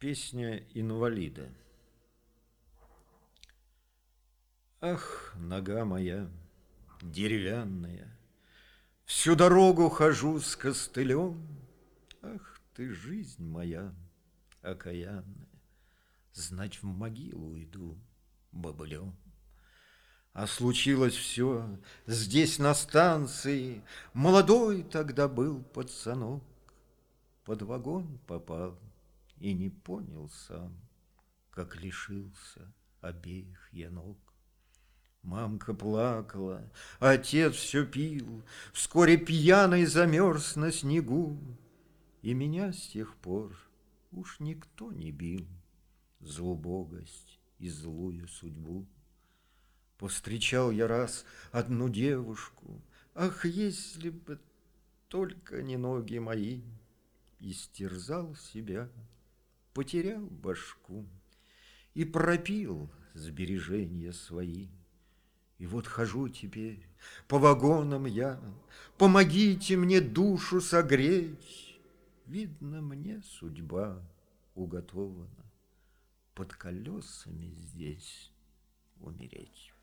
Песня инвалида. Ах, нога моя деревянная, всю дорогу хожу с костылем. Ах ты, жизнь моя окаянная, знать в могилу иду бобылем. А случилось все здесь, на станции. Молодой тогда был пацанок, под вагон попал и не понял сам, как лишился обеих я ног. Мамка плакала, отец все пил, вскоре пьяный замерз на снегу, и меня с тех пор уж никто не бил за убогость и злую судьбу. Повстречал я раз одну девушку, ах, если бы только не ноги мои, истерзал себя, потерял башку и пропил сбережения свои. И вот хожу теперь по вагонам я, помогите мне душу согреть. Видно, мне судьба уготована под колесами здесь умереть.